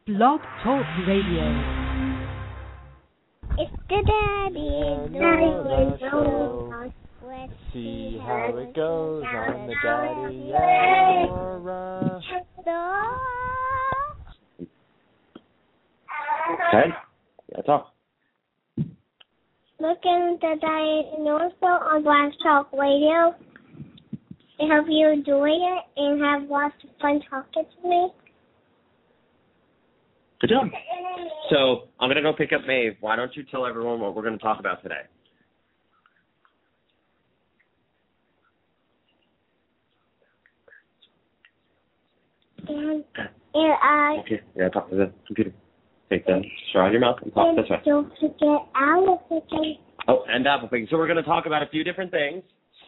Blog Talk Radio. It's the Daddy Show. Let's see how it goes on the Daddy and Nora. Okay, yeah, talk. Looking at the Daddy and Nora show on Blog Talk Radio. I hope you enjoy it and have lots of fun talking to me. Good job. So I'm going to go pick up Maeve. Why don't you tell everyone what we're going to talk about today? And I... Okay, yeah, talk to the computer. Take the straw out of your mouth and talk. And That's right. don't forget apple picking. Oh, and apple picking. So we're going to talk about a few different things.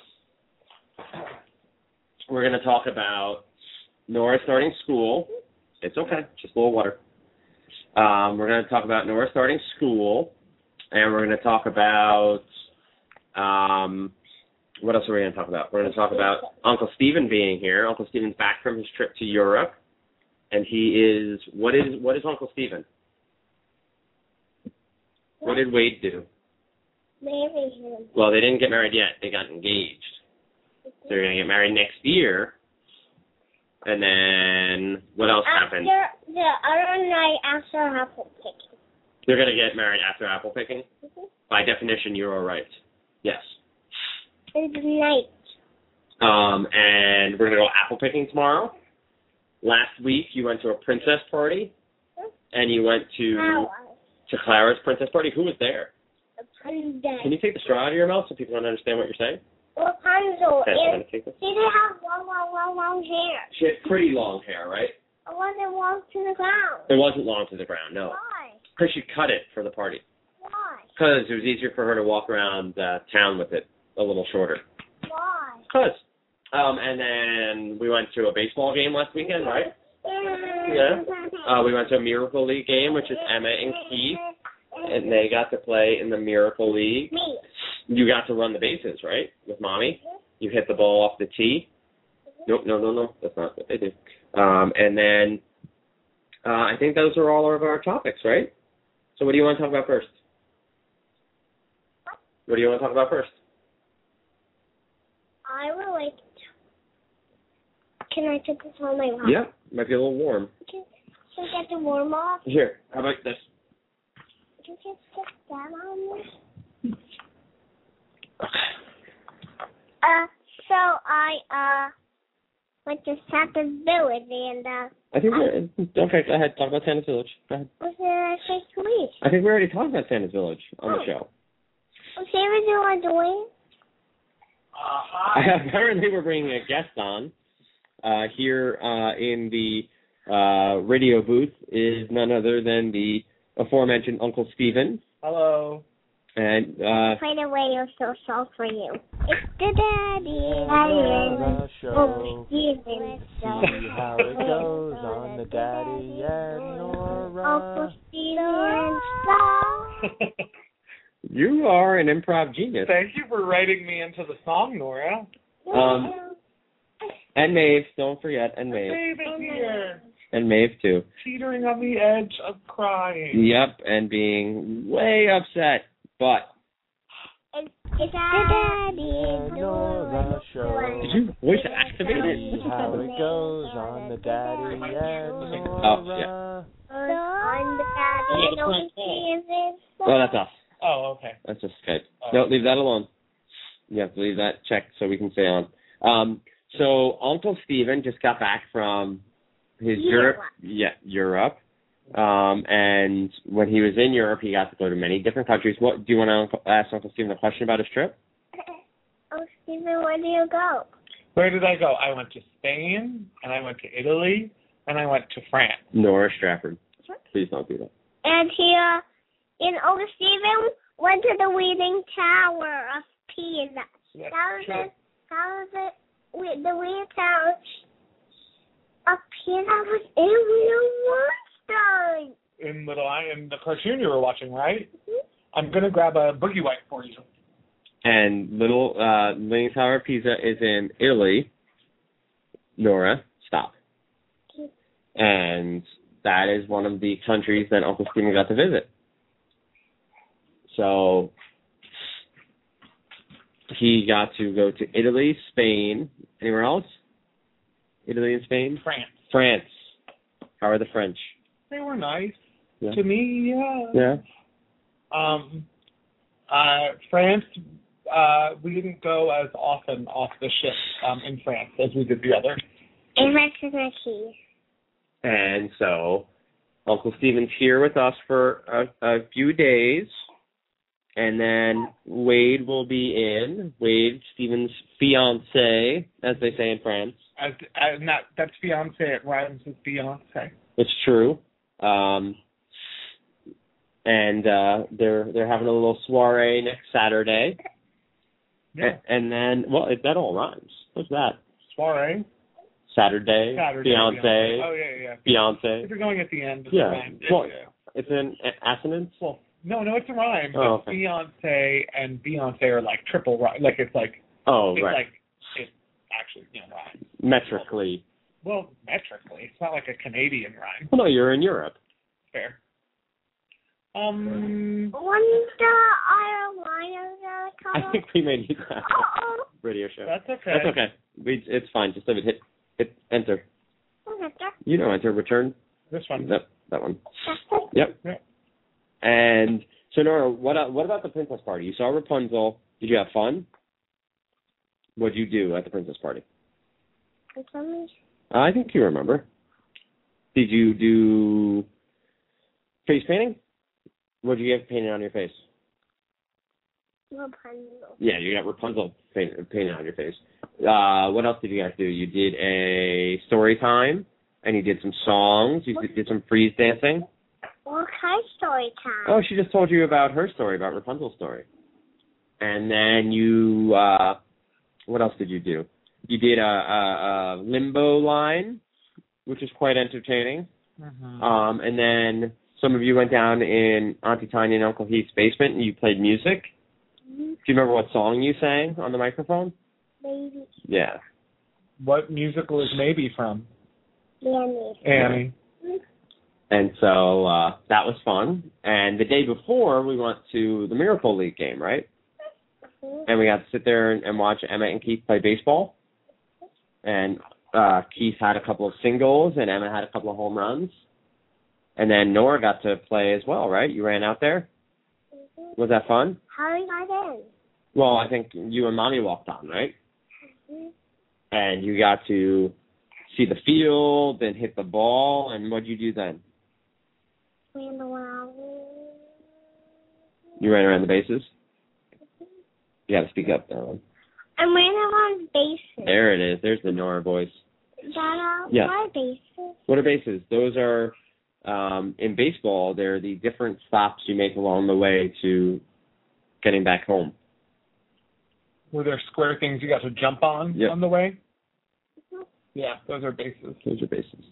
We're going to talk about Nora starting school. It's okay, just a little water. We're going to talk about Nora starting school, and we're going to talk about, what else are we going to talk about? We're going to talk about Uncle Stephen being here. Uncle Stephen's back from his trip to Europe, and he is, what is Uncle Stephen? What did Wade do? Marry him. Well, they didn't get married yet. They got engaged. So they're going to get married next year. And then, what else happened? The other night after apple picking. They're going to get married after apple picking? Mm-hmm. By definition, you are right. Yes. It's night. And we're going to go apple picking tomorrow. Last week, you went to a princess party. And you went to Clara's princess party. Who was there? Can you take the straw out of your mouth so people don't understand what you're saying? Rapunzel. Okay, I'm going to take this. She didn't have long hair. She had pretty long hair, right? It wasn't long to the ground. It wasn't long to the ground, no. Why? Because she cut it for the party. Why? Because it was easier for her to walk around town with it a little shorter. Why? Because. And then we went to a baseball game last weekend, right? Yeah. We went to a Miracle League game, which is Emma and Keith. And they got to play in the Miracle League. Me. You got to run the bases, right? With Mommy. You hit the ball off the tee. Nope, no. That's not what they do. And then I think those are all of our topics, right? So what do you want to talk about first? What do you want to talk about first? I would like to... Can I put this on my mouth? Yeah, might be a little warm. Can I get the warm off? Here, how about this? Can you just put that on me? Okay. So I went to Santa's Village and I think we're okay. Go ahead. Talk about Santa's Village. Go ahead. what did I say to me? I think we already talked about Santa's Village on the show. Okay, what do I doing? Apparently, we're bringing a guest on here in the radio booth. Is none other than the aforementioned Uncle Stephen. Hello. And Play the radio show for you. It's the Daddy Nora Show. Uncle Stephen Let's see how it goes on the Daddy and Nora. Uncle Stephen Show. you are an improv genius. Thank you for writing me into the song, Nora. And Maeve, don't forget, and Maeve. Babe is here. And Maeve, too. Teetering on the edge of crying. Yep, and being way upset. But It's the Daddy And Nora Show. did you voice activate it? See how it goes on the Daddy and Nora. Oh, yeah. On the Daddy and Uncle Stephen Show. Oh, that's us. Oh, okay. That's just Skype. No, leave that alone. You have to leave that checked so we can stay on. So Uncle Stephen just got back from his Europe. And when he was in Europe, he got to go to many different countries. What do you want to ask Uncle Stephen a question about his trip? Oh, Stephen, where do you go? Where did I go? I went to Spain, and I went to Italy, and I went to France. Nora Stratford. Please don't do that. And Uncle Stephen went to the Leaning Tower of Pisa. Yes, That was it. The Leaning Tower of Pisa was in real Einstein. In the cartoon you were watching, right? Mm-hmm. I'm going to grab a boogie wipe for you. And Leaning Tower of Pisa is in Italy. Nora, stop. And that is one of the countries that Uncle Stephen got to visit. So he got to go to Italy, Spain. Anywhere else? Italy and Spain? France. How are the French? They were nice. Yeah. To me, yeah. France, we didn't go as often off the ship in France as we did the others. And Mexico City. And so Uncle Stephen's here with us for a few days. And then Wade will be in. Wade, Stephen's fiancé, as they say in France. That's fiancé. It rhymes with Beyonce. It's true. And they're having a little soiree next Saturday. Yeah. And then, well, that all rhymes. What's that? Soiree. Saturday. Fiancé. Oh, yeah. Fiancé. If you're going at the end, it's Yeah. rhyme. Well, it's an assonance? Well, no, it's a rhyme. Oh, but okay. Fiancé and Beyonce are like triple rhyme. Like it's like. Oh, it's right. like it actually rhymes. Metrically. Well, metrically, it's not like a Canadian rhyme. Well, no, you're in Europe. Fair. When's the Carolina coming? I think we may need that Uh-oh. radio show. That's okay. That's okay. It's fine. Just hit enter. Okay. You know, enter, return. This one. That one. That's it. Yep. Yeah. And so, Nora, what about the princess party? You saw Rapunzel. Did you have fun? What did you do at the princess party? I think you remember. Did you do face painting? What did you get painted on your face? Rapunzel. Yeah, you got Rapunzel painted on your face. What else did you guys do? You did a story time, and you did some songs. You did some freeze dancing. What kind of story time? Oh, she just told you about her story, about Rapunzel's story. And then you, what else did you do? You did a limbo line, which is quite entertaining. Mm-hmm. And then some of you went down in Auntie Tanya and Uncle Heath's basement and you played music. Mm-hmm. Do you remember what song you sang on the microphone? Baby. Yeah. What musical is Maybe from? Annie. And so that was fun. And the day before, we went to the Miracle League game, right? Mm-hmm. And we got to sit there and watch Emma and Keith play baseball. And Keith had a couple of singles, and Emma had a couple of home runs. And then Nora got to play as well, right? You ran out there? Mm-hmm. Was that fun? How did I got in? Well, I think you and Mommy walked on, right? Mm-hmm. And you got to see the field and hit the ball. And what did you do then? Ran around. You ran around the bases? You got to speak up, Darren. I ran around bases. There it is. There's the Nora voice. Dada, Yeah. what are bases? What are bases? Those are, in baseball, they're the different stops you make along the way to getting back home. Were there square things you got to jump on Yep. on the way? Mhm. Yeah, those are bases. Those are bases.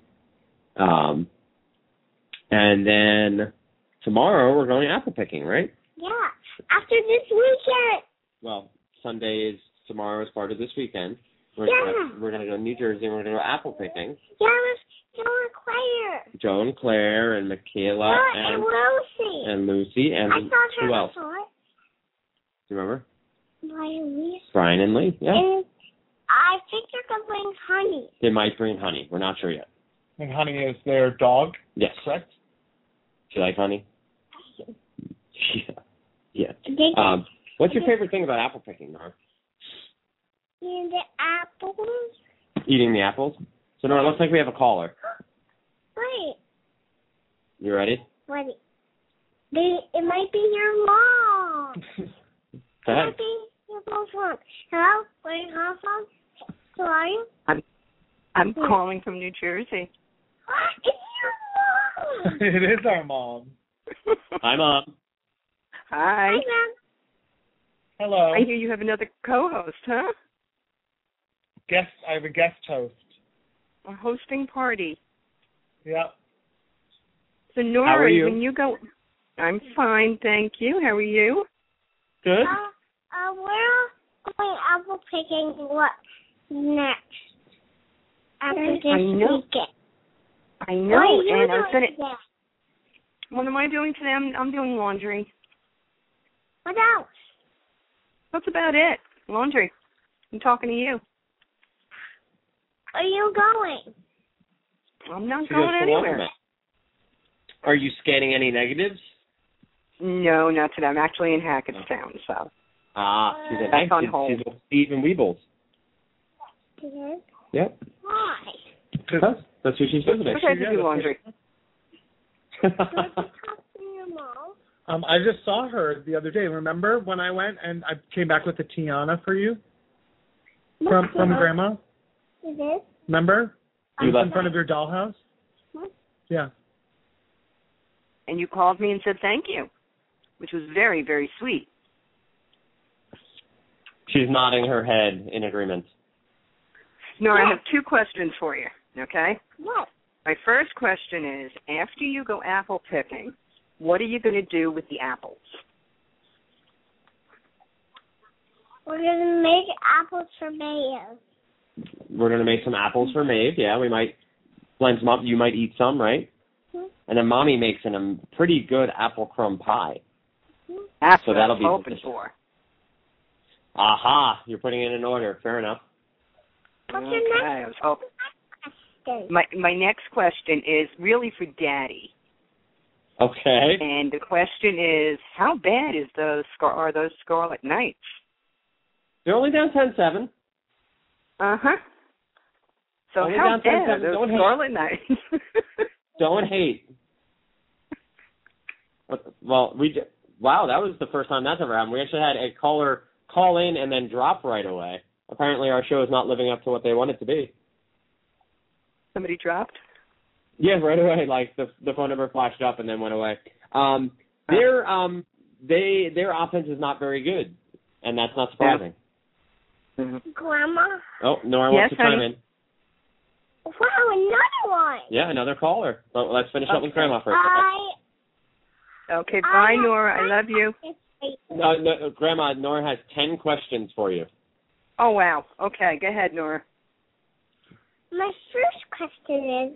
And then tomorrow we're going apple picking, right? Yeah. After this weekend. Well, Sunday is tomorrow is part of this weekend. We're Yeah. gonna go to New Jersey and we're gonna go apple picking. Yeah, with Joe and Claire. Joe and Claire and Michaela And Lucy. and Lucy and I thought her who else? before. Do you remember? Lucy. Brian and Lee. Yeah. And I think they're going to bring honey. They might bring honey. We're not sure yet. And Honey is their dog, Yes. correct? Do you like honey? Yeah. They What's your favorite thing about apple picking, Nora? and the apples. Eating the apples? So, Nora, looks like we have a caller. Wait. You ready? Wait. It might be your mom. Go It ahead. might be your mom's mom. Hello? Where are you calling from? Who are you? I'm calling from New Jersey. It's your mom. It is our mom. Hi, Mom. Hi. Hi, Mom. Hello. I hear you have another co-host, huh? I have a guest host. A hosting party. Yep. So Nora, How are you? when you go, I'm fine, thank you. How are you? Good. We're going apple picking what next? After this I know. weekend. I What know, are you and I was doing gonna. today? What am I doing today? I'm doing laundry. What else? That's about it. Laundry. I'm talking to you. Where are you going? I'm not She goes going to anywhere. laundromat. Are you scanning any negatives? No, not today. I'm actually in Hackettstown, so. She's in That's on hold. She's with Steve and Weebles. Yes. Yep. Why? That's who she's visiting. Okay, to do laundry. Don't you talk to your mom? I just saw her the other day. Remember when I went and I came back with a Tiana for you from Grandma? Yes. Remember? You In left. front of your dollhouse? What? Yeah. And you called me and said thank you, which was very, very sweet. She's nodding her head in agreement. No, I have two questions for you, okay? What? My first question is, after you go apple picking, what are you going to do with the apples? We're gonna make apples for Mayo. We're going to make some apples for Maeve. Yeah, we might blend some up. You might eat some, right? And then Mommy makes a pretty good apple crumb pie. That's So what that'll I'm be hoping delicious. for. Aha, you're putting it in order. Fair enough. What's Okay, your I next was hoping. question? My next question is really for Daddy, Okay. and the question is, how bad are those Scarlet Knights? They're only down 10-7. Uh-huh. So Only how down bad 10-7. are those Don't hate. Scarlet Knights? Don't hate. Well, wow, that was the first time that's ever happened. We actually had a caller call in and then drop right away. Apparently our show is not living up to what they want it to be. Somebody dropped? Yeah, right away. Like the phone number flashed up and then went away. Their offense is not very good, and that's not surprising. Mm-hmm. Grandma? Oh, Nora wants Yes, to chime honey? in. Wow, another one. Yeah, another caller. But let's finish up with Okay. Grandma first. Okay, bye, Nora. I love you. No, Grandma, Nora has 10 questions for you. Oh, wow. Okay, go ahead, Nora. My first question is,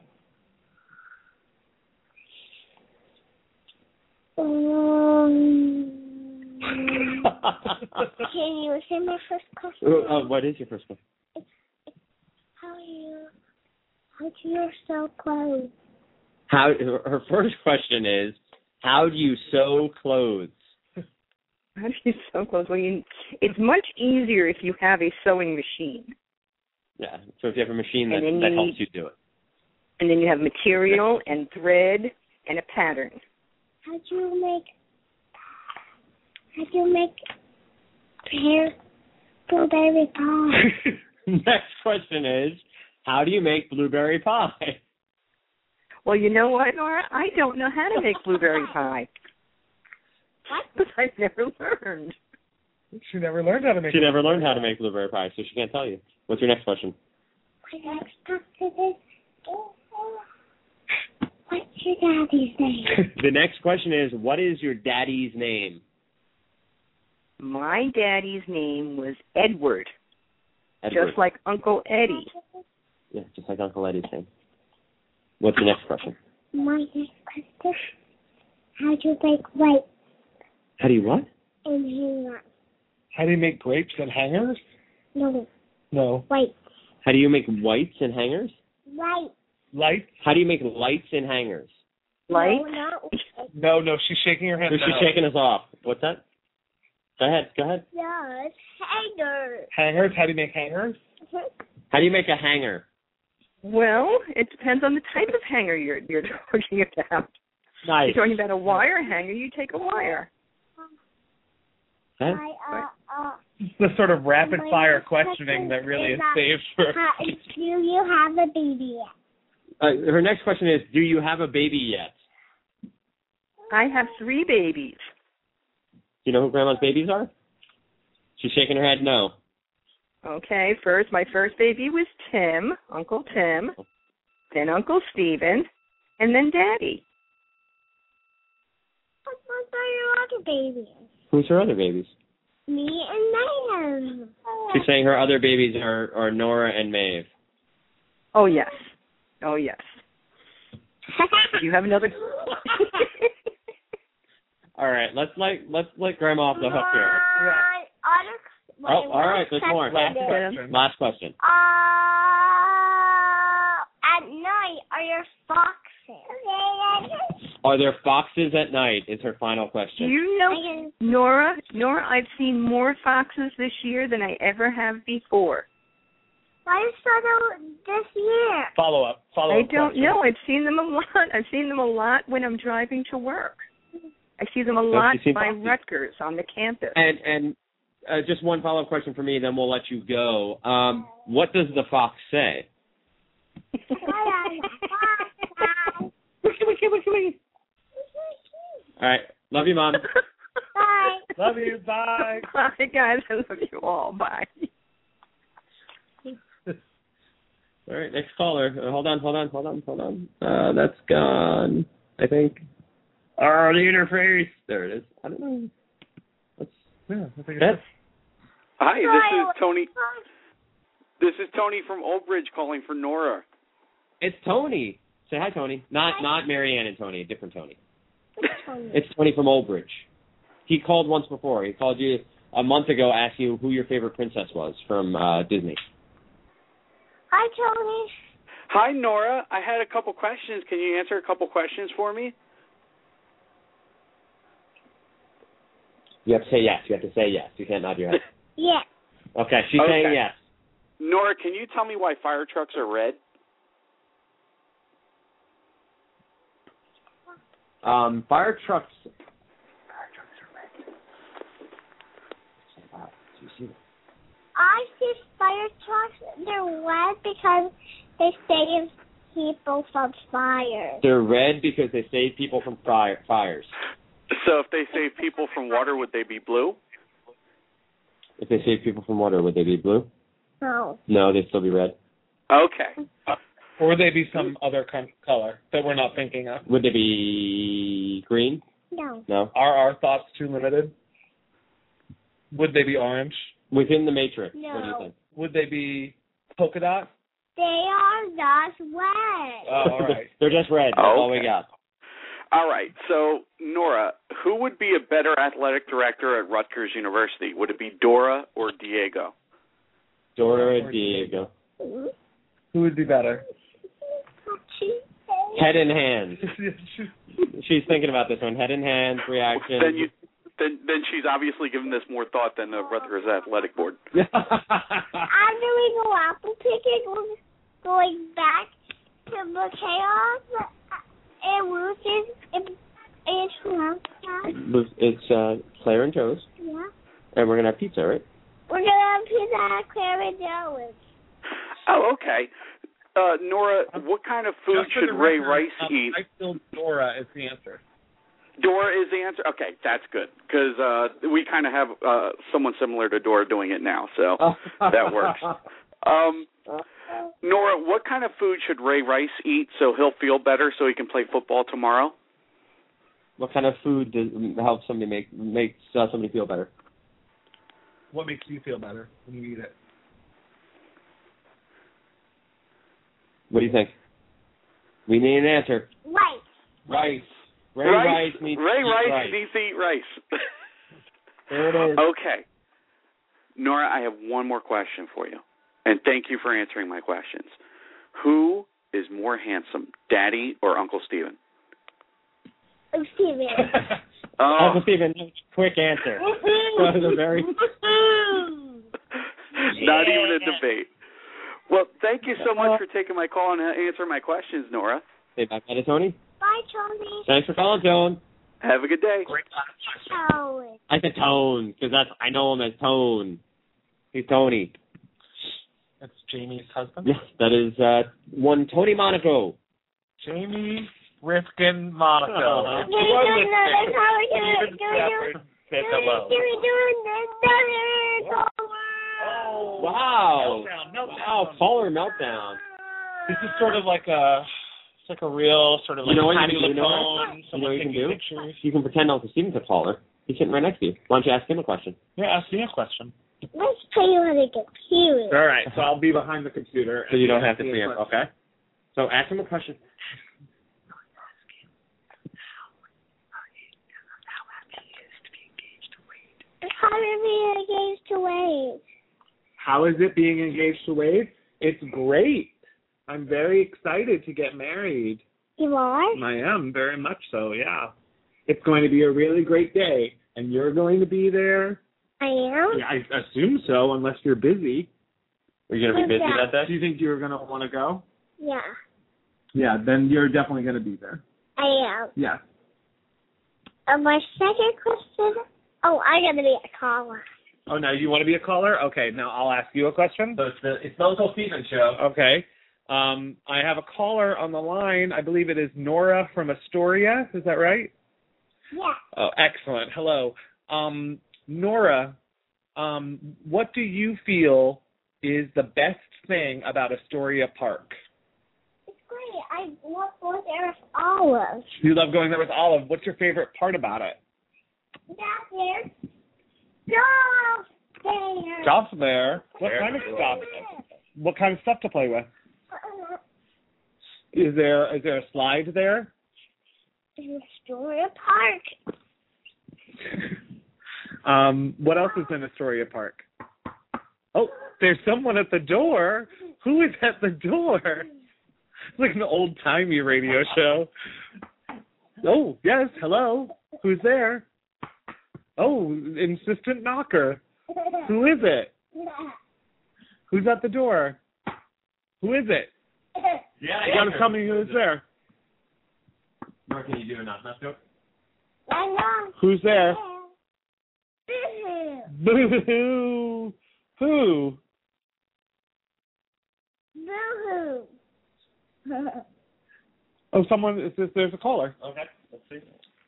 can you say my first question? What is your first question? How do you sew clothes? Her first question is, how do you sew clothes? How do you sew clothes? Well, it's much easier if you have a sewing machine. Yeah, so if you have a machine that And then helps you do it. And then you have material and thread and a pattern. How do you make pear blueberry pie? Next question is, how do you make blueberry pie? Well, you know what, Nora? I don't know how to make blueberry pie. What? Because I've never learned. She never learned how to make She never learned how to make blueberry pie, so she can't tell you. What's your next question? My next question is, what's your daddy's name? The next question is, what is your daddy's name? My daddy's name was Edward, Edward. just like Uncle Eddie. Yeah, just like Uncle Eddie's name. What's your next question? My next question, how do you make white How do you what? and hangers? How do you make grapes and hangers? No, white. How do you make whites and hangers? White. Lights? How do you make lights and hangers? Light? No, not white. No, she's shaking her head. So she's shaking us off. What's that? Go ahead. No, it's hangers. Hangers? How do you make hangers? How do you make a hanger? Well, it depends on the type of hanger you're talking about. Nice. If you're talking about a wire hanger, you take a wire. Huh? This is the sort of rapid fire questioning that really is saved for. Do you have a baby yet? Her next question is, do you have a baby yet? I have 3 babies. Do you know who Grandma's babies are? She's shaking her head no. Okay, my first baby was Tim, Uncle Tim, then Uncle Stephen, and then Daddy. What are your other babies? Who's her other babies? Me and Mayhem. She's saying her other babies are Nora and Maeve. Oh, yes. Oh, yes. Do you have another? All right, let's let Grandma off the hook here. All right, there's more. Last question. At night, are your foxes? Are there foxes at night? Is her final Do question. you know, Nora? I've seen more foxes this year than I ever have before. I saw them this year. Follow up. I don't know. I've seen them a lot. I've seen them a lot when I'm driving to work. I see them a lot by Rutgers on the campus. And just one follow-up question for me, then we'll let you go. What does the fox say? All right. Love you, Mom. Bye. Love you. Bye. Bye, guys. I love you all. Bye. All right, next caller. Hold on. That's gone, I think. Oh, the interface. There it is. I don't know. I think it's Hi, this is Tony. This is Tony from Old Bridge calling for Nora. It's Tony. Say hi, Tony. Not Mary Ann and Tony. Different Tony. It's Tony from Old Bridge. He called once before. He called you a month ago, asked you who your favorite princess was from Disney. Hi, Tony. Hi, Nora. I had a couple questions. Can you answer a couple questions for me? You have to say yes. You have to say yes. You can't nod your head. Yeah. Okay, she's saying yes. Nora, can you tell me why fire trucks are red? Fire trucks are red. Do you see that? I see fire trucks. They're red because they save people from fires. They're red because they save people from fires. So if they save people from water, would they be blue? If they save people from water, would they be blue? No. No, they'd still be red. Okay. Or would they be some other color that we're not thinking of? Would they be green? No. No. Are our thoughts too limited? Would they be orange? Within the Matrix, No. what do you think? Would they be polka dot? They are not red. Oh, all right. They're just red. That's all we got. All right. So, Nora, who would be a better athletic director at Rutgers University? Would it be Dora or Diego? Dora or Diego. Who would be better? Head in hands. She's thinking about this one. Head in hands, reaction. Then she's obviously given this more thought than the Rutgers Athletic Board. After we go apple picking, we're going back to the chaos and Lucy's It's Claire and Joe's. Yeah. And we're going to have pizza, right? We're going to have pizza at Claire and Joe's. Oh, okay. Nora, what kind of food should Ray Rice eat? I feel Dora is the answer. Dora is the answer? Okay, that's good, because we kind of have someone similar to Dora doing it now, so that works. Nora, what kind of food should Ray Rice eat so he'll feel better so he can play football tomorrow? What kind of food helps somebody makes somebody feel better? What makes you feel better when you eat it? What do you think? We need an answer. Rice. Ray Rice needs to eat rice. There it is. Okay. Nora, I have one more question for you. And thank you for answering my questions. Who is more handsome, Daddy or Uncle Steven? Steven. Uncle Steven, quick answer. That was a very... Not even a debate. Well, thank you so much for taking my call and answering my questions, Nora. Say bye to Tony. Bye, Tony. Thanks for calling, Tone. Have a good day. Tone. I said Tone, because I know him as Tone. He's Tony. That's Jamie's husband? Yes, that is one Tony Monaco. Jamie Rifkin Monaco. Can we do another caller? Can we do another caller? Wow. Meltdown. Wow, caller meltdown. This is sort of like a real sort of like Patty LuPone. You know what you can do? Pictures. You can pretend Uncle Steven's a caller. He's sitting right next to you. Why don't you ask him a question? Yeah, ask me a question. Let's play on the computer. All right, so I'll be behind the computer. So you don't have to see him, okay? So ask him a question. How are we engaged to Wade? How is it being engaged to Wade? It's great. I'm very excited to get married. You are? I am, very much so, yeah. It's going to be a really great day, and you're going to be there? I am? Yeah, I assume so, unless you're busy. Are you going to be busy that day? Do you think you're going to want to go? Yeah, Yeah, then you're definitely going to be there. I am. Yeah. My second question, I'm going to be a caller. Oh, now you want to be a caller? Okay, now I'll ask you a question. So it's the Uncle Steven show. Okay. I have a caller on the line. I believe it is Nora from Astoria. Is that right? Yeah. Oh, excellent. Hello. Nora, what do you feel is the best thing about Astoria Park? It's great. I love going there with Olive. You love going there with Olive. What's your favorite part about it? Down there. Stop there. Stuff there. What kind of stuff? What kind of stuff to play with? Is there a slide there? In Astoria Park. What else is in Astoria Park? Oh, there's someone at the door. Who is at the door? It's like an old-timey radio show. Oh, yes, hello. Who's there? Oh, insistent knocker. Who is it? Who's at the door? Who is it? Yeah, You gotta tell me who's there. Nora, can you do a knock-knock joke? I know. Who's there? Boo-hoo. Boo-hoo. Who? Boo-hoo. Oh, there's a caller. Okay, let's see.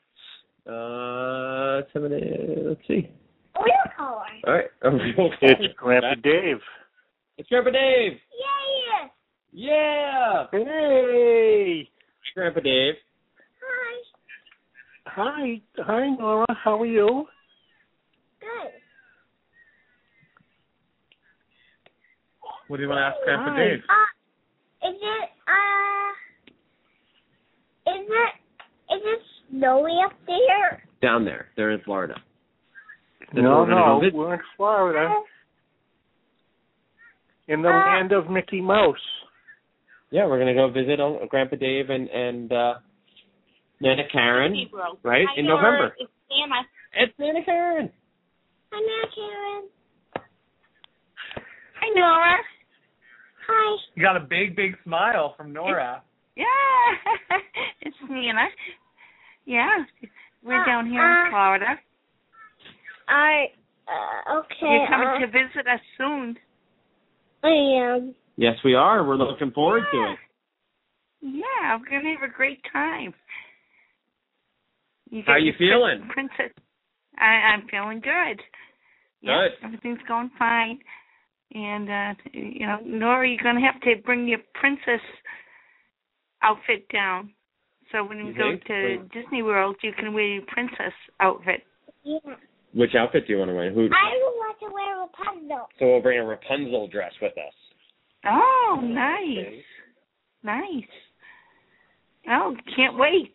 Let's see. Real caller. All right. It's Grandpa Dave. It's Grandpa Dave. Yeah. Yeah. Hey. Grandpa Dave. Hi. Hi, Nora. How are you? Good. What do you want to ask Grandpa Hi. Dave? Is it snowy up there? Down there. They're in Florida. No, Go visit. we're in Florida. In the land of Mickey Mouse. Yeah, we're gonna go visit Grandpa Dave and Nana Karen, right, in November. It's Anna. It's Nana Karen. Hi, Nana Karen. Hi, Nora. Hi. You got a big, big smile from Nora. Yeah, it's Nana. Yeah, we're down here in Florida. Okay. You're coming to visit us soon. I am. Yes, we are. We're looking forward to it. Yeah, we're gonna have a great time. How are you feeling? Princess. I'm feeling good. Yeah, Good. everything's going fine. And Nora, you're gonna have to bring your princess outfit down. So when you go to Disney World, you can wear your princess outfit. Yeah. Which outfit do you want to wear? I would want to wear Rapunzel. So we'll bring a Rapunzel dress with us. Oh, nice. Nice. Oh, can't wait.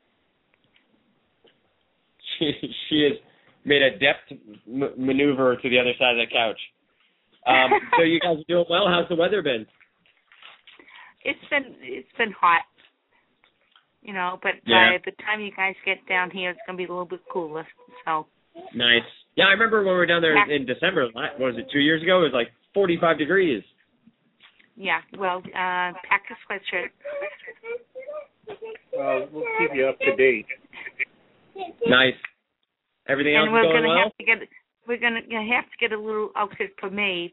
She has made a deft maneuver to the other side of the couch. So you guys are doing well. How's the weather been? It's been hot, but by the time you guys get down here, it's gonna be a little bit cooler. So nice. Yeah, I remember when we were down there in December. What was it, 2 years ago? It was like 45 degrees. Yeah. Well, pack a sweatshirt. Well, we'll keep you up to date. Nice. Everything else And we're going gonna well? we're gonna have to get a little outfit for Maeve.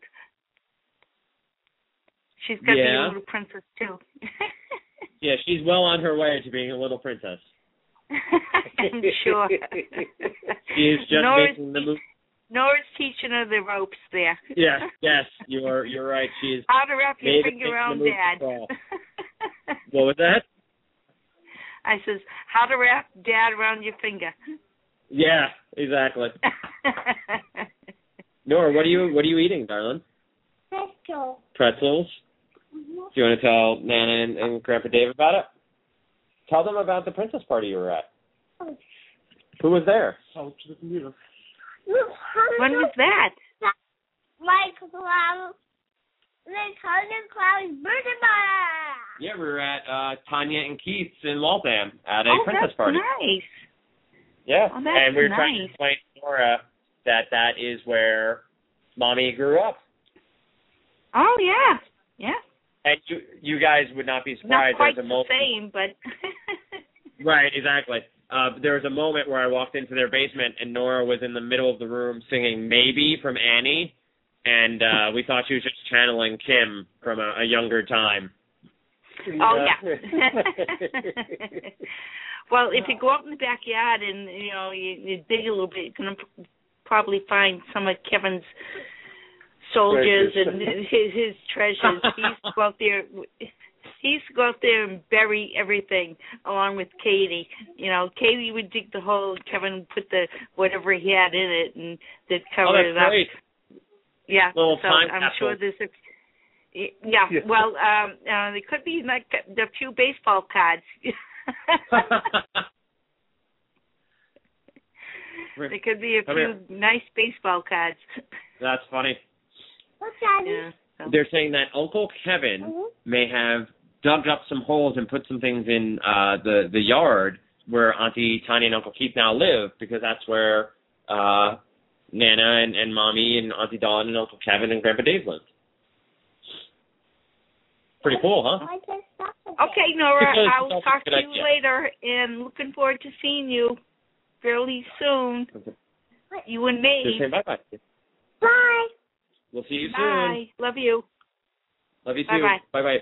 She's gonna be a little princess too. Yeah, she's well on her way to being a little princess. I'm sure. She is just making the move. Nora's teaching her the ropes there. Yes, you're right. She is. How to wrap your finger around Dad. What was that? I says, how to wrap Dad around your finger. Yeah, exactly. Nora, what are you eating, darling? Pretzels. Mm-hmm. Do you want to tell Nana and Grandpa Dave about it? Tell them about the princess party you were at. Oh. Who was there? Oh, to the computer. When was that? My clown. The cousin clown's birthday. Yeah, we were at Tanya and Keith's in Waltham at a princess that's party. Nice. Yeah, Oh, that's and we were trying to nice. explain to Nora that is where Mommy grew up. Oh, yeah. Yeah. And you guys would not be Not surprised. quite There's a the moment. same, but... Right, exactly. There was a moment where I walked into their basement and Nora was in the middle of the room singing Maybe from Annie, and we thought she was just channeling Kim from a younger time. Oh, yeah. Well, if you go out in the backyard and, you dig a little bit, you can probably find some of Kevin's soldiers and his treasures. He used to go out there and bury everything along with Katie. Katie would dig the hole, Kevin would put whatever he had in it, and they'd cover it up. Great. Yeah, little so time I'm capsule. sure there's well, there could be like a few baseball cards. There could be a few nice baseball cards. That's funny. What's that? Yeah, so. They're saying that Uncle Kevin may have dug up some holes and put some things in the yard where Auntie Tanya and Uncle Keith now live, because that's where Nana and Mommy and Auntie Dawn and Uncle Kevin and Grandpa Dave live. Pretty cool, huh? Okay, Nora, I'll That's a talk to good you idea. later, and looking forward to seeing you fairly soon. You and me. Just say bye-bye. Bye. We'll see you soon. Bye. Love you. Love you too. Bye-bye. Bye-bye.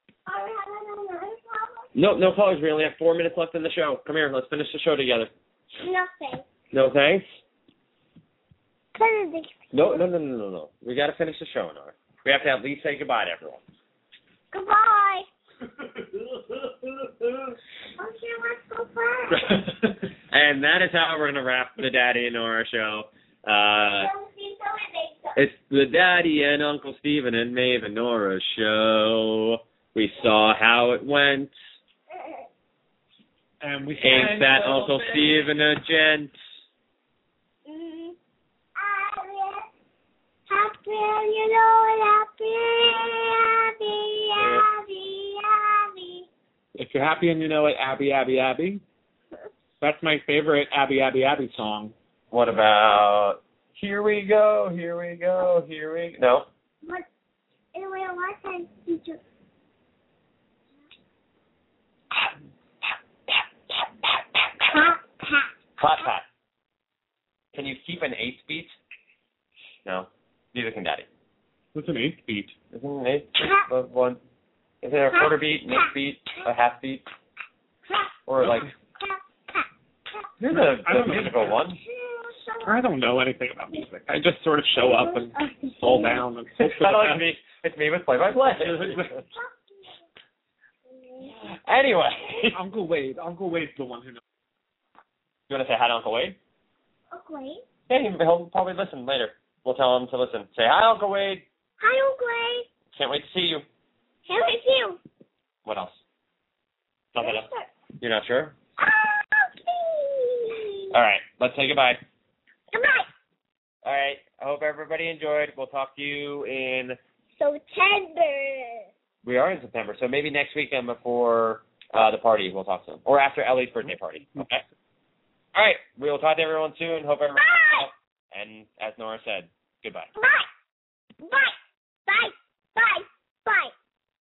No callers. We only have 4 minutes left in the show. Come here. Let's finish the show together. Nothing. No thanks? Cousin Dick. No. We got to finish the show, Nora. We have to at least say goodbye to everyone. Goodbye. Okay, let's go first. And that is how we're going to wrap the Daddy and Nora show. It's the Daddy and Uncle Stephen and Maeve and Nora show. We saw how it went. And we Ain't that Uncle Stephen a gent? Happy, you know it, happy. If you're happy and you know it, Abby, Abby, Abby. That's my favorite Abby, Abby, Abby song. What about Here We Go, Here We Go, Here We Go? No? What? Anyway, what time did you... Clap, clap. Can you keep an 8th beat? No. Neither can Daddy. What's an 8th beat? Isn't an 8th one? Is it a quarter beat, an 8th beat, a half beat? Or like... You're the musical one. I don't know anything about music. I just sort of show up and fall down and hope It's for kind the of like best. me. It's me with play-by-play. Anyway. Uncle Wade's the one who knows. You want to say hi to Uncle Wade? Okay. Yeah, he'll probably listen later. We'll tell him to listen. Say hi, Uncle Wade. Hi, Uncle Wade. Can't wait to see you. Can't wait to see you. What else? Nothing else? You're not sure? All right. Let's say goodbye. Goodbye. All right. I hope everybody enjoyed. We'll talk to you in... September. We are in September, so maybe next weekend before the party we'll talk to them. Or after Ellie's birthday party. Okay? All right. We will talk to everyone soon. Hope everyone... Bye. And as Nora said, goodbye. Bye. Bye.